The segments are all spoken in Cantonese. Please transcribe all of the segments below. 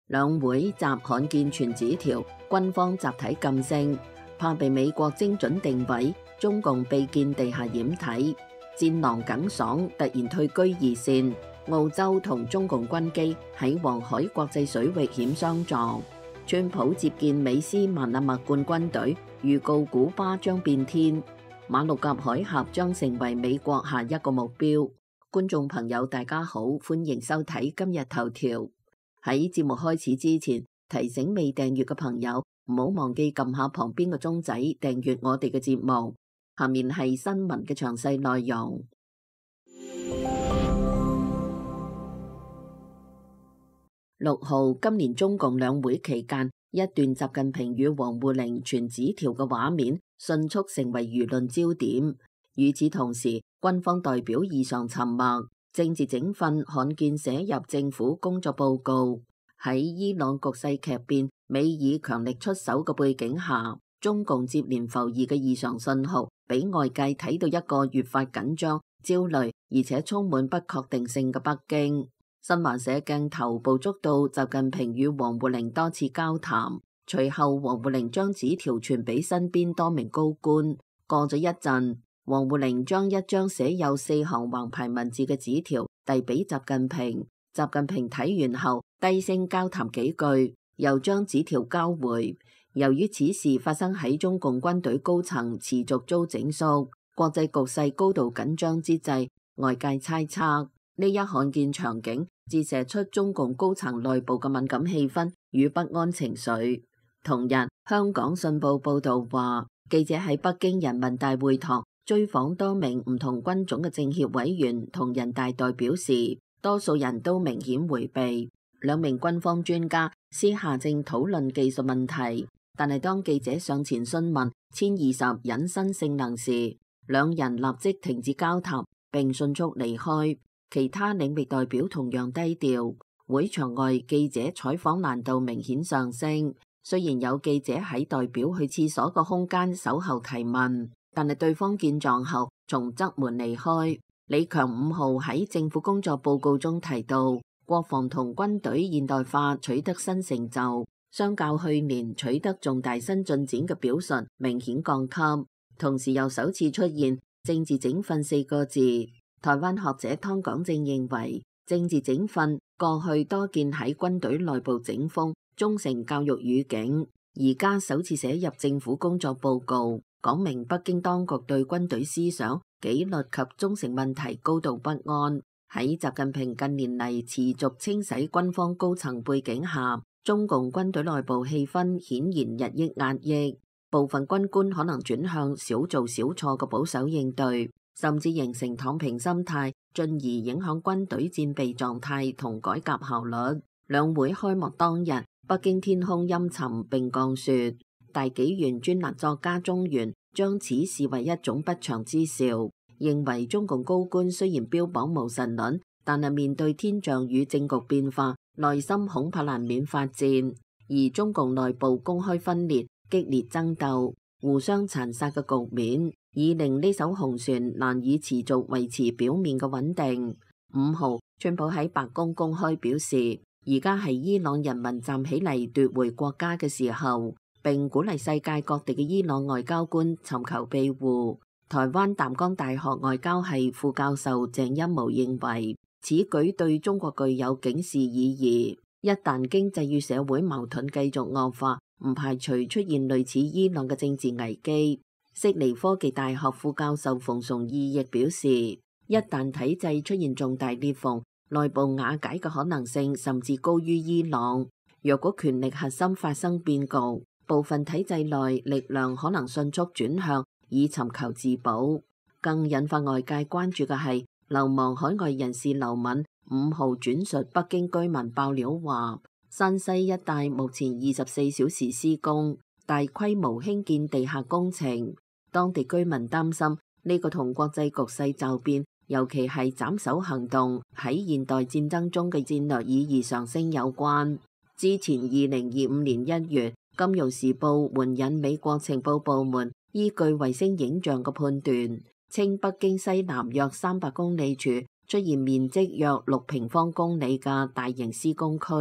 兩會集罕見傳紙條，軍方集體禁聲，怕被美國精準定位，中共被見地下掩體，戰狼耿爽突然退居二線，澳洲同中共軍機喺黃海國際水域險相撞，川普接見美斯曼阿默冠軍隊，預告古巴將變天，馬六甲海峽將成為美國下一個目標。觀眾朋友大家好，歡迎收睇今日頭條。喺節目開始之前，提醒未訂閱嘅朋友唔好忘記撳下旁邊嘅鐘仔訂閱我哋嘅節目。下面係新聞嘅詳細內容。6號，今年中共兩會期間，一段習近平與王滬寧傳紙條嘅畫面迅速成為輿論焦點。與此同時，軍方代表異常沉默。政治整訓罕見寫入政府工作報告。喺伊朗局勢劇變、美以強力出手嘅背景下，中共接連浮現嘅異常信號，俾外界睇到一個越發緊張、焦慮而且充滿不確定性嘅北京。新華社鏡頭捕捉到習近平與王滬寧多次交談，隨後王滬寧將紙條傳俾身邊多名高官。過咗一陣，王滬寧將一張寫有4行橫排文字嘅紙條遞俾習近平，習近平睇完後低聲交談幾句，又將紙條交回。由於此事發生喺中共軍隊高層持續遭整肅、國際局勢高度緊張之際，外界猜測呢一罕見場景折射出中共高層內部嘅敏感氣氛與不安情緒。同日，香港信報報道話，記者喺北京人民大會堂追訪多名唔同軍種嘅政協委員同人大代表時，多數人都明顯迴避。兩名軍方專家私下正討論技術問題，但係當記者上前詢問殲20隱身性能時，兩人立即停止交談並迅速離開。其他領域代表同樣低調。會場外記者採訪難度明顯上升，雖然有記者喺代表去廁所個空間守候提問，但係對方見狀後從側門離開。李強5號喺政府工作報告中提到，國防同軍隊現代化取得新成就，相較去年取得重大新進展嘅表述明顯降級，同時又首次出現政治整訓4個字。台灣學者湯廣正認為，政治整訓過去多見喺軍隊內部整風、忠誠教育語境，而家首次寫入政府工作報告，講明北京當局對軍隊思想、紀律及忠誠問題高度不安。喺習近平近年嚟持續清洗軍方高層背景下，中共軍隊內部氣氛顯然日益壓抑，部分軍官可能轉向少做少錯嘅保守應對，甚至形成躺平心態，進而影響軍隊戰備狀態同改革效率。兩會開幕當日，北京天空陰沉並降雪。大紀元專欄作家中原將此視為一種不祥之兆，認為中共高官雖然標榜無神論，但係面對天象與政局變化，內心恐怕難免發戰。而中共內部公開分裂、激烈爭鬥、互相殘殺嘅局面，已令呢艘紅船難以持續維持表面嘅穩定。5號，川普喺白宮公開表示，而家係伊朗人民站起嚟奪回國家嘅時候，並鼓勵世界各地嘅伊朗外交官尋求庇護。台灣淡江大學外交系副教授鄭欽模認為，此舉對中國具有警示意義。一旦經濟與社會矛盾繼續惡化，唔排除出現類似伊朗嘅政治危機。悉尼科技大學副教授馮崇義亦表示，一旦體制出現重大裂縫，內部瓦解嘅可能性甚至高於伊朗。若果權力核心發生變局，部分體制內力量可能迅速轉向，以尋求自保。更引發外界關注嘅係，流亡海外人士劉敏5號轉述北京居民爆料話，山西一帶目前24小時施工，大規模興建地下工程。當地居民擔心呢個同國際局勢驟變，尤其係斬首行動喺現代戰爭中嘅戰略意義上升有關。之前2025年1月，《金融時報》援引美國情報部門依據衛星影像嘅判斷，稱北京西南約300公里處出現面積約6平方公里嘅大型施工區。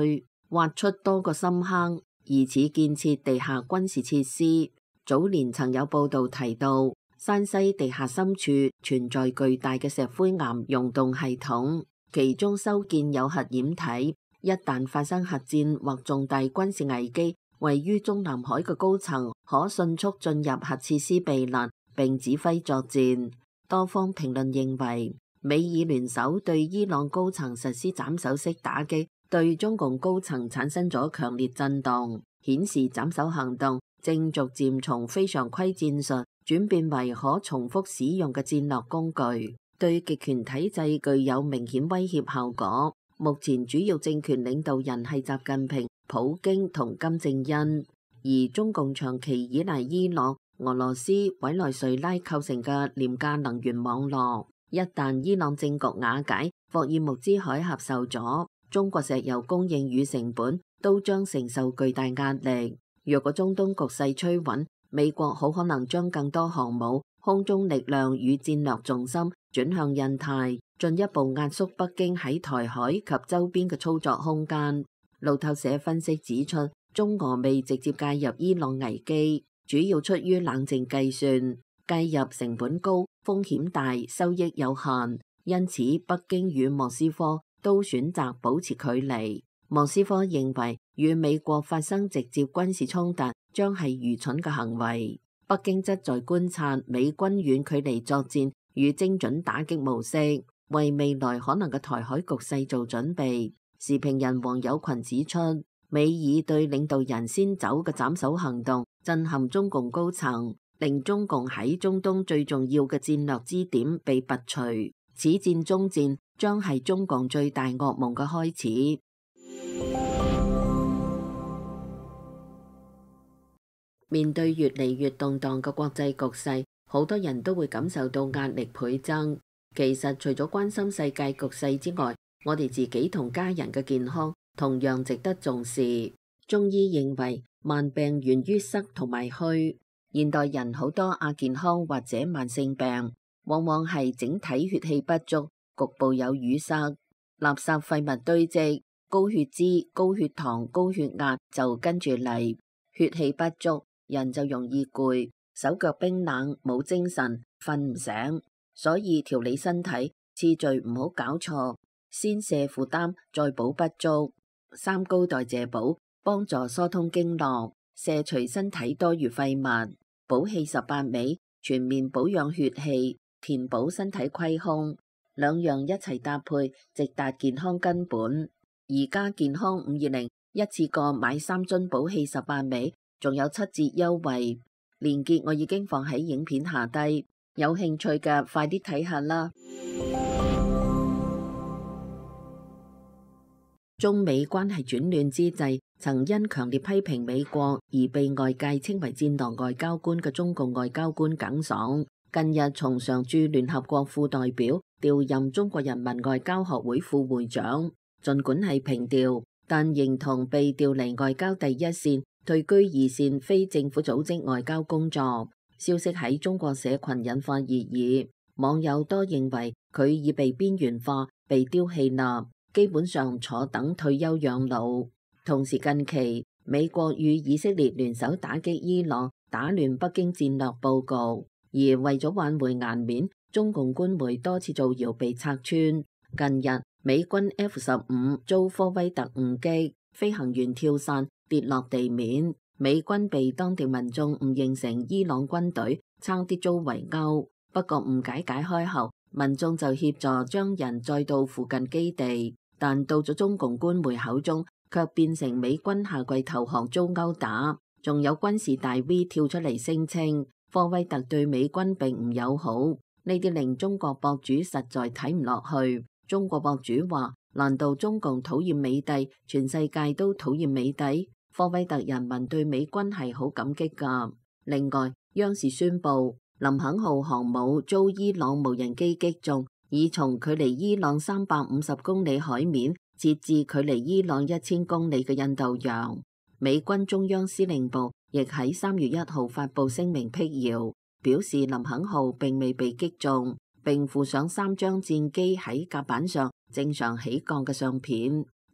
挖出多個深坑，疑似建設地下軍事設施。早年曾有報道提到，山西地下深處存在巨大嘅石灰岩溶洞系統，其中修建有核掩體，一旦發生核戰或重大軍事危機，位於中南海嘅高層可迅速進入核設施避難並指揮作戰。多方評論認為，美伊聯手對伊朗高層實施斬首式打擊，對中共高層產生咗強烈震動，顯示斬首行動正逐漸從非常規戰術轉變為可重複使用嘅戰略工具，對極權體制具有明顯威脅效果。目前主要政權領導人係習近平、普京同金正恩，而中共長期依賴伊朗、俄羅斯、委內瑞拉構成嘅廉價能源網絡，一旦伊朗政局瓦解，霍爾木茲海峽受阻，中國石油供應與成本都將承受巨大壓力。若果中東局勢趨穩，美國好可能將更多航母、空中力量與戰略重心轉向印太，進一步壓縮北京喺台海及周邊嘅操作空間。路透社分析指出，中俄未直接介入伊朗危機，主要出於冷靜計算，介入成本高、風險大、收益有限，因此北京與莫斯科都選擇保持距離。莫斯科認為與美國發生直接軍事衝突將係愚蠢嘅行為，北京則在觀察美軍遠距離作戰與精準打擊模式，為未來可能嘅台海局勢做準備。時評人黃友群指出，美以對領導人先走嘅斬首行動震撼中共高層，令中共喺中東最重要嘅戰略支點被拔除。此戰中戰將係中共最大噩夢嘅開始。面對越嚟越動盪嘅國際局勢，好多人都會感受到壓力倍增。其實除咗關心世界局勢之外，我哋自己同家人嘅健康同樣值得重視。中醫認為，慢病源於塞同埋虛。現代人好多亞健康或者慢性病，往往係整體血氣不足，局部有淤塞，垃圾廢物堆積，高血脂、高血糖、高血壓就跟住嚟。血氣不足，人就容易攰，手腳冰冷，冇精神，瞓唔醒。所以調理身體次序唔好搞錯，先瀉負擔，再補不足。三高代謝補幫助疏通經絡，瀉除身體多餘廢物。補氣18味全面保養血氣，填補身體虧空，兩樣一齊搭配，直達健康根本。而家健康520一次過買3樽補氣18味，仲有7折優惠，鏈接我已經放喺影片下低，有興趣嘅快啲睇下啦。中美關係轉亂之際，曾因強烈批評美國而被外界稱為戰狼外交官嘅中共外交官耿爽，近日從常駐聯合國副代表調任中國人民外交學會副會長。儘管係平調，但認同被調離外交第一線，退居二線非政府組織外交工作。消息喺中國社群引發熱議，網友多認為佢已被邊緣化、被丟棄啦，基本上坐等退休養老。同時近期美國與以色列聯手打擊伊朗，打亂北京戰略佈局，而為咗挽回顏面，中共官媒多次造謠被拆穿。近日美軍 F-15遭科威特誤擊，飛行員跳傘跌落地面，美軍被當地民眾誤認成伊朗軍隊，差啲遭圍毆。不過誤解解開後，民眾就協助將人載到附近基地，但到咗中共官媒口中，卻變成美軍下跪投降遭毆打。仲有軍事大 V 跳出嚟聲稱科威特對美軍並唔友好，呢啲令中國博主實在睇唔落去。中國博主話：難道中共討厭美帝，全世界都討厭美帝？科威特人民對美軍係好感激㗎。另外，央視宣布林肯號航母遭伊朗無人機擊中，已從距離伊朗350公里海面撤至距離伊朗1000公里嘅印度洋。美軍中央司令部亦喺3月1號發布聲明闢謠，表示林肯號並未被擊中，並附上3張戰機喺甲板上正常起降嘅相片。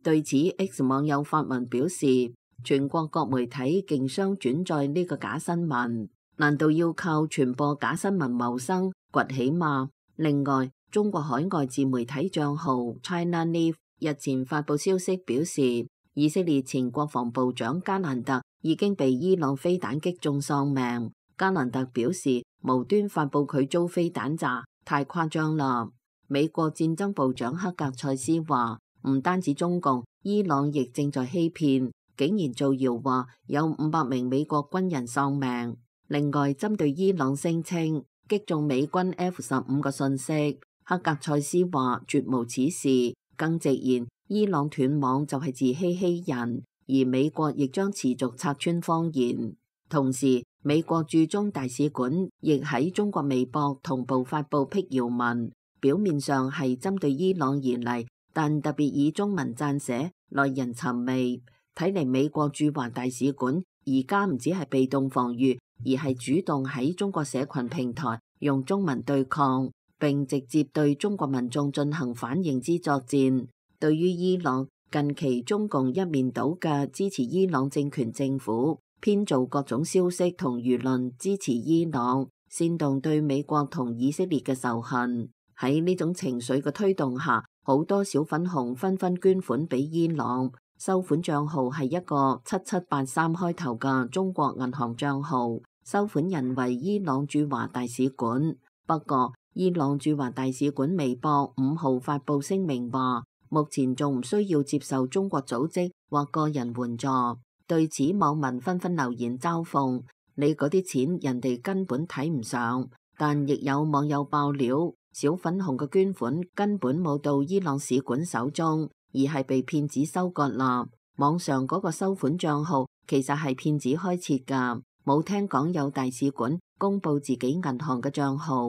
對此 X 網友發文表示，全國各媒體競相轉載呢個假新聞，難道要靠傳播假新聞謀生崛起嗎？另外，中國海外自媒體賬號 China Live 日前發布消息表示，以色列前國防部長加蘭特已經被伊朗飛彈擊中喪命。加蘭特表示，無端發布佢遭飛彈炸，太誇張啦。美國戰爭部長克格塞斯話，唔單止中共，伊朗亦正在欺騙，竟然造謠話有500名美國軍人喪命。另外，針對伊朗聲稱擊中美軍 F-15嘅信息，克格塞斯話絕無此事，更直言伊朗斷網就係自欺欺人，而美國亦將持續拆穿謊言。同時，美國駐中大使館亦喺中國微博同步發布闢謠文，表面上係針對伊朗而嚟，但特別以中文撰寫，耐人尋味。睇嚟美國駐華大使館而家唔止係被動防禦，而係主動喺中國社群平台用中文對抗，並直接對中國民眾進行反認知作戰。對於伊朗，近期中共一面倒嘅支持伊朗政權政府，編造各種消息同輿論支持伊朗，煽動對美國同以色列嘅仇恨。喺呢種情緒嘅推動下，好多小粉紅紛紛捐款俾伊朗，收款賬號係一個7783開頭嘅中國銀行賬號，收款人為伊朗駐華大使館。不過，伊朗駐華大使館微博5號發布聲明話，目前仲唔需要接受中國組織或個人援助。對此，網民紛紛留言嘲諷：你嗰啲錢人哋根本睇唔上。但亦有網友爆料，小粉紅嘅捐款根本冇到伊朗使館手中，而係被騙子收割啦。網上嗰個收款賬號其實係騙子開設㗎，冇聽講有大使館公佈自己銀行嘅賬號。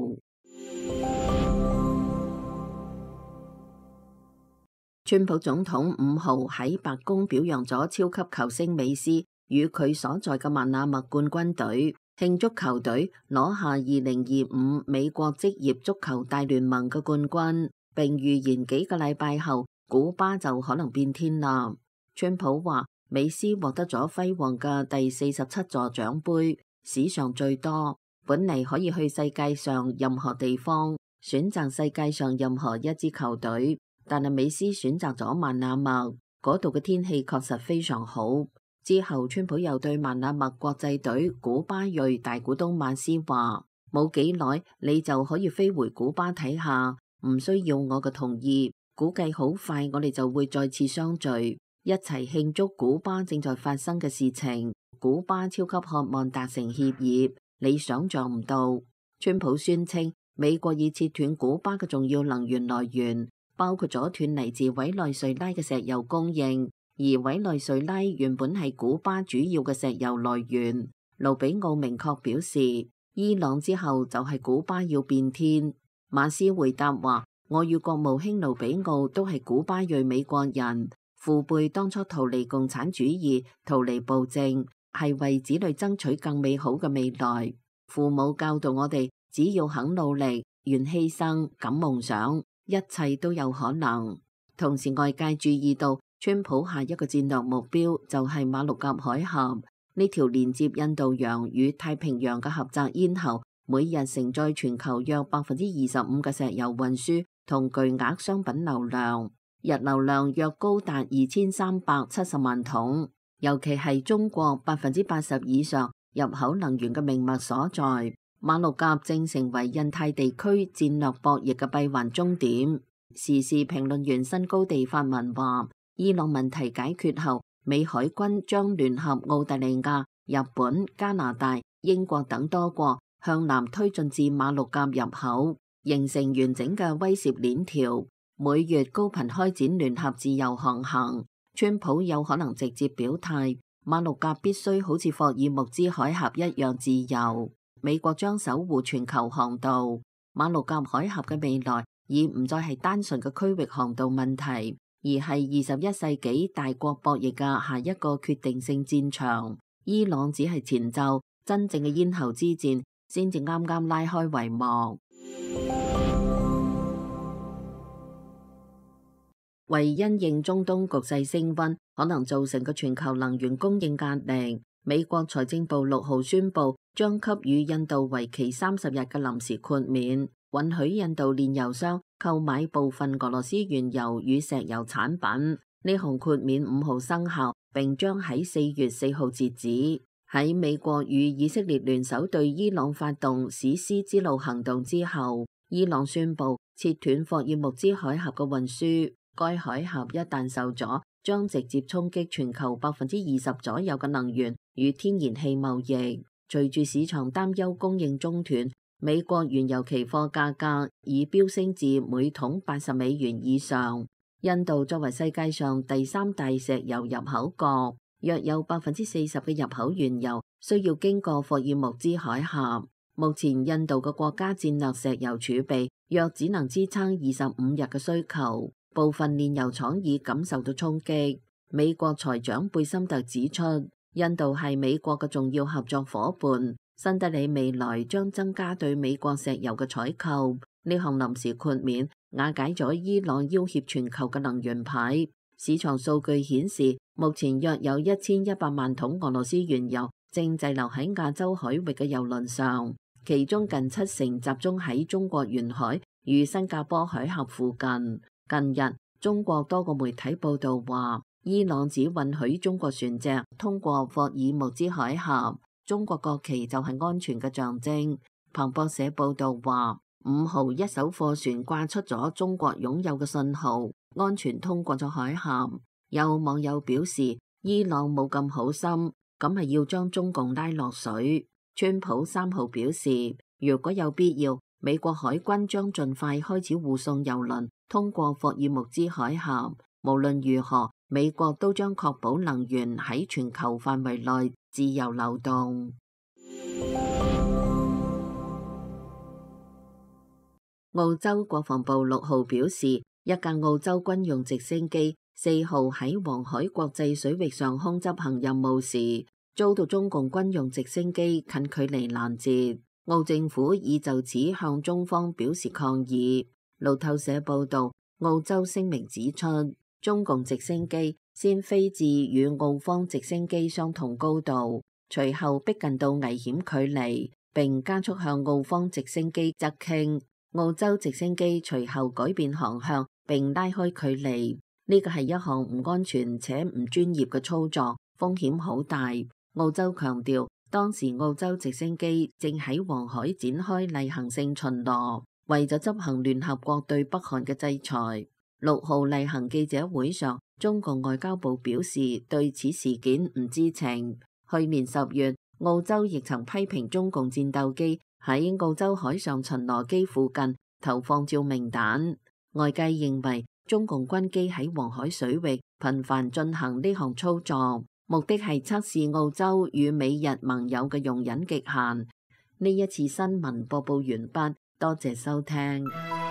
川普總統5號喺白宮表揚咗超級球星美斯與佢所在嘅曼阿默冠軍隊，慶祝球隊攞下2025美國職業足球大聯盟嘅冠軍，並預言幾個禮拜後古巴就可能變天啦。川普話美斯獲得咗輝煌嘅第47座獎盃，史上最多，本嚟可以去世界上任何地方，選擇世界上任何一支球隊。但係美斯選擇咗曼阿默，嗰度嘅天氣確實非常好。之後，川普又對曼阿默國際隊古巴裔大股東馬斯話：冇幾耐你就可以飛回古巴睇下，唔需要我嘅同意，估計好快我哋就會再次相聚，一齊慶祝古巴正在發生嘅事情。古巴超級渴望達成協議，你想象唔到。川普宣稱美國已切斷古巴嘅重要能源來源，包括咗斷嚟自委內瑞拉嘅石油供應，而委內瑞拉原本係古巴主要嘅石油來源。盧比奧明確表示，伊朗之後就係古巴要變天。馬斯回答話：我與國務卿盧比奧都係古巴裔美國人，父輩當初逃離共產主義，逃離暴政，係為子女爭取更美好嘅未來。父母教導我哋，只要肯努力、願犧牲、敢夢想，一切都有可能。同時，外界注意到川普下一個戰略目標就係馬六甲海峽，呢條連接印度洋與太平洋嘅狹窄咽喉，每日承載全球約25%嘅石油運輸同巨額商品流量，日流量約高達2370萬桶。尤其係中國80%以上入口能源嘅命脈所在，馬六甲正成為印太地區戰略博弈嘅閉環終點。時事評論員新高地發文話，伊朗問題解決後，美海軍將聯合澳大利亞、日本、加拿大、英國等多國向南推進至馬六甲入口，形成完整嘅威懾鏈條，每月高頻開展聯合自由航行。川普有可能直接表態，馬六甲必須好似霍爾木茲海峽一樣自由。美國將守護全球航道，馬六甲海峽嘅未來已唔再係單純嘅區域航道問題，而係21世紀大國博弈嘅下一個決定性戰場。伊朗只係前奏，真正嘅咽喉之戰先至啱啱拉開帷幕。 為因應中東局勢升溫可能造成嘅全球能源供應壓力，美國財政部6號宣布將給予印度為期30日嘅臨時豁免，允許印度煉油商購買部分俄羅斯原油與石油產品。呢項豁免5號生效，並將喺4月4號截止。喺美國與以色列聯手對伊朗發動史詩之路行動之後，伊朗宣布切斷霍爾木茲海峽嘅運輸。該海峽一旦受阻，將直接衝擊全球20%左右嘅能源與天然氣貿易。隨住市場擔憂供應中斷，美國原油期貨價格已飆升至每桶$80以上。印度作為世界上第3大石油入口國，約有40%嘅入口原油需要經過霍爾木茲海峽。目前印度嘅國家戰略石油儲備約只能支撐25日嘅需求，部分煉油廠已感受到衝擊。美國財長貝森特指出，印度係美國嘅重要合作伙伴，新德里未來將增加對美國石油嘅採購。呢項臨時豁免瓦解咗伊朗要挾全球嘅能源牌。市場數據顯示，目前約有1100萬桶俄羅斯原油正滯留喺亞洲海域嘅油輪上，其中近70%集中喺中國沿海與新加坡海峽附近。近日，中國多個媒體報道話，伊朗只允許中國船隻通過霍爾木茲海峽，中國國旗就係安全嘅象徵。彭博社報道話，5號一艘貨船掛出咗中國擁有嘅信號，安全通過咗海峽。有網友表示，伊朗冇咁好心，咁係要將中共拉落水。川普3號表示，如果有必要，美國海軍將盡快開始護送油輪通過霍爾木茲海峽。無論如何，美國都將確保能源喺全球範圍內自由流動。澳洲國防部6號表示，一架澳洲軍用直升機4號喺黃海國際水域上空執行任務時，遭到中共軍用直升機近距離攔截。澳政府已就此向中方表示抗議。路透社報道，澳洲聲明指出，中共直升機先飛至與澳方直升機相同高度，隨後逼近到危險距離，並加速向澳方直升機側傾。澳洲直升機隨後改變航向並拉開距離，呢個係一項唔安全且唔專業嘅操作，風險好大。澳洲強調，當時澳洲直升機正喺黃海展開例行性巡邏，為咗執行聯合國對北韓嘅制裁。6號例行記者會上，中國外交部表示對此事件唔知情。去年10月，澳洲亦曾批評中共戰鬥機喺澳洲海上巡邏機附近投放照明彈。外界認為中共軍機喺黃海水域頻繁進行呢項操作，目的係測試澳洲與美日盟友嘅容忍極限。呢一次新聞播報完畢，多謝收聽。